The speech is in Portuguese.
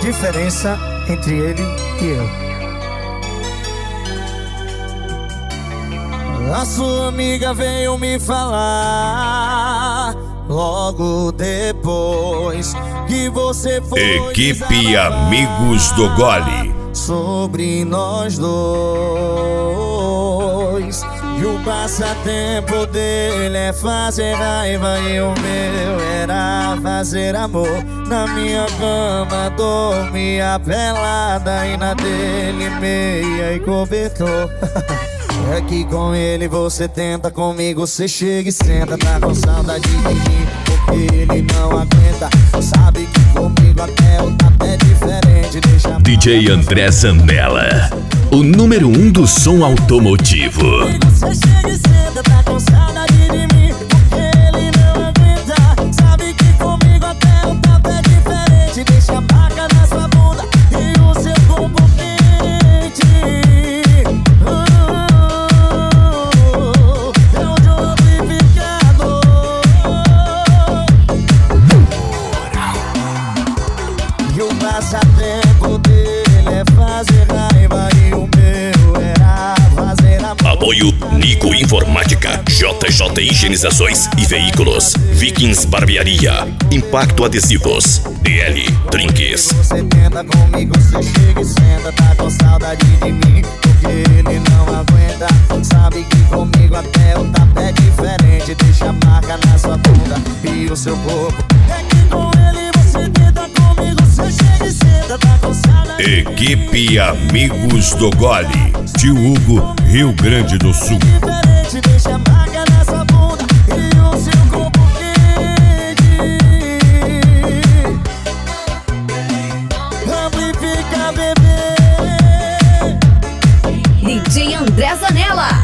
diferença entre ele e eu. A sua amiga veio me falar logo depois que você foi Equipe Amigos do Gole sobre nós dois. E o passatempo dele é fazer raiva e o meu era fazer amor. Na minha cama dormia pelada e na dele meia e cobertor. É que com ele você tenta, comigo você chega e senta. Tá com saudade de mim porque ele não aguenta. Sabe que comigo até o tato é diferente. Deixa DJ André Zanella, o número 1 do som automotivo. Comigo você chega e senta, tá com saudade de mim porque ele não aguenta. Sabe que comigo até o tato é diferente. Deixa a marca na sua bunda e o seu corpo quente. Passatempo dele é fazer raiva e o meu era fazer amor. Apoio Nico Informática, JJ Higienizações e Veículos, Vikings Barbearia, Impacto Adesivos, DL Drinks. Você tenta comigo, você chega e senta. Tá com saudade de mim porque ele não aguenta. Sabe que comigo até o tato é diferente. Deixa a marca na sua bunda e o seu corpo. É que com ele você tenta comigo, você chega e senta. Tá com saudade. Equipe Amigos do Gole, Tio Hugo, Rio Grande do Sul. Diferente, deixa a marca na sua bunda e o seu corpo quente. Amplifica, bebê. DJ André Zanella.